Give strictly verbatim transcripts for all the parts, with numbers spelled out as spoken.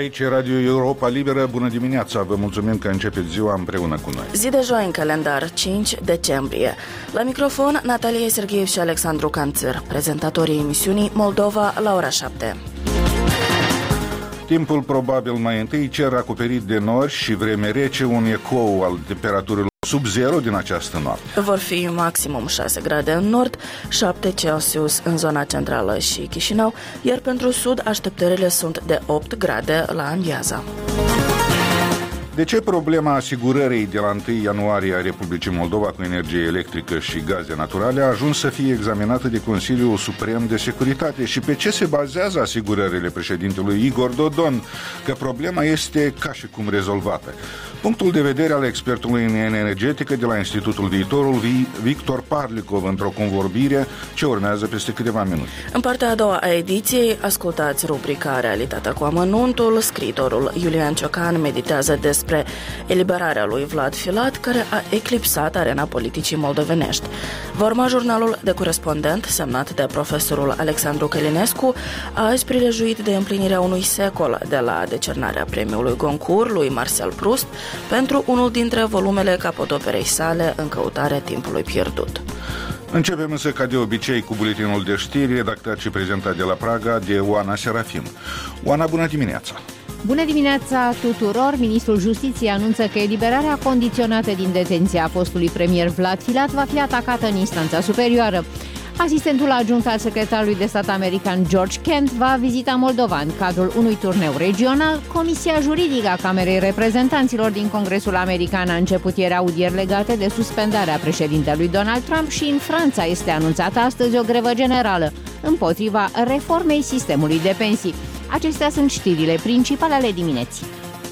Aici e Radio Europa Liberă, bună dimineața, vă mulțumim că începeți ziua împreună cu noi. Zi de joi în calendar, cinci decembrie. La microfon, Natalia Serghiev și Alexandru Canțir, prezentatorii emisiunii Moldova la ora șapte. Timpul probabil mai întâi, cer acoperit de nori și vreme rece, un ecou al temperaturilor sub zero din această noapte. Vor fi maximum șase grade în nord, șapte Celsius în zona centrală și Chișinău, iar pentru sud așteptările sunt de opt grade la amiază. De ce problema asigurării de la întâi ianuarie a Republicii Moldova cu energie electrică și gaze naturale a ajuns să fie examinată de Consiliul Suprem de Securitate și pe ce se bazează asigurările președintelui Igor Dodon că problema este ca și cum rezolvată? Punctul de vedere al expertului în energetică de la Institutul Viitorul, Victor Parlikov, într-o convorbire ce urmează peste câteva minute. În partea a doua a ediției, ascultați rubrica Realitatea cu amănuntul. Scriitorul Iulian Ciocan meditează despre eliberarea lui Vlad Filat, care a eclipsat arena politicii moldovenești. Va urma jurnalul de corespondent, semnat de profesorul Alexandru Călinescu, azi prilejuit de împlinirea unui secol de la decernarea premiului Goncourt lui Marcel Proust pentru unul dintre volumele capodoperei sale, În căutarea timpului pierdut. Începem însă ca de obicei cu buletinul de știri redactat și prezentat de la Praga de Oana Serafim. Oana, bună dimineața! Bună dimineața tuturor! Ministrul Justiției anunță că eliberarea condiționată din detenția fostului premier Vlad Filat va fi atacată în instanța superioară. Asistentul adjunct al secretarului de stat american George Kent va vizita Moldova în cadrul unui turneu regional. Comisia juridică a Camerei Reprezentanților din Congresul American a început ieri audieri legate de suspendarea președintelui Donald Trump și în Franța este anunțată astăzi o grevă generală împotriva reformei sistemului de pensii. Acestea sunt știrile principale ale dimineții.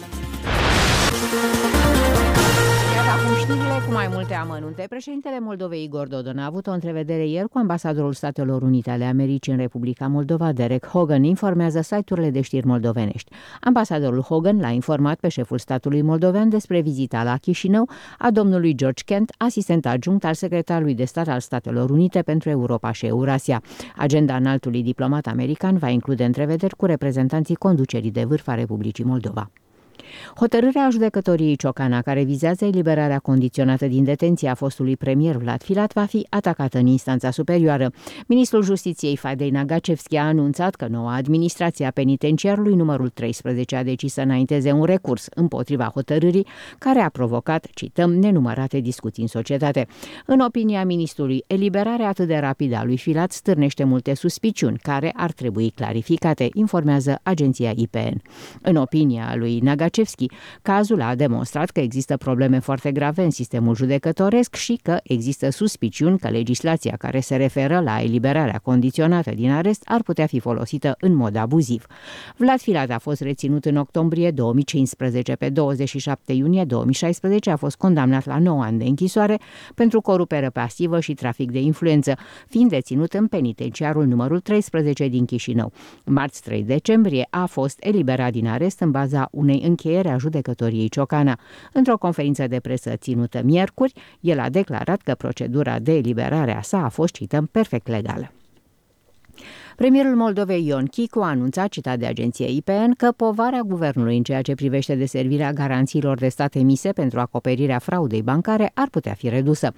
Cu mai multe amănunte, președintele Moldovei Igor Dodon a avut o întrevedere ieri cu ambasadorul Statelor Unite ale Americii în Republica Moldova, Derek Hogan, informează site-urile de știri moldovenești. Ambasadorul Hogan l-a informat pe șeful statului moldovean despre vizita la Chișinău a domnului George Kent, asistent adjunct al secretarului de stat al Statelor Unite pentru Europa și Eurasia. Agenda înaltului diplomat american va include întrevederi cu reprezentanții conducerii de vârf a Republicii Moldova. Hotărârea judecătoriei Ciocana, care vizează eliberarea condiționată din detenție a fostului premier Vlad Filat, va fi atacată în instanța superioară. Ministrul Justiției Fadei Nagacevski a anunțat că noua administrație a penitenciarului numărul treisprezece a decis să înainteze un recurs împotriva hotărârii, care a provocat, cităm, nenumărate discuții în societate. În opinia ministrului, eliberarea atât de rapidă a lui Filat stârnește multe suspiciuni, care ar trebui clarificate, informează agenția I P N. În opinia lui Nagacevski, cazul a demonstrat că există probleme foarte grave în sistemul judecătoresc și că există suspiciuni că legislația care se referă la eliberarea condiționată din arest ar putea fi folosită în mod abuziv. Vlad Filat a fost reținut în octombrie două mii cincisprezece. Pe douăzeci și șapte iunie două mii șaisprezece a fost condamnat la nouă ani de închisoare pentru corupere pasivă și trafic de influență, fiind deținut în penitenciarul numărul treisprezece din Chișinău. Marți trei decembrie a fost eliberat din arest în baza unei încheiere a judecătoriei Ciocana. Într-o conferință de presă ținută miercuri, el a declarat că procedura de eliberare a sa a fost, cităm, perfect legală. Premierul Moldovei Ion Chicu a anunțat, citat de agenția I P N, că povara guvernului în ceea ce privește deservirea garanțiilor de stat emise pentru acoperirea fraudei bancare ar putea fi redusă.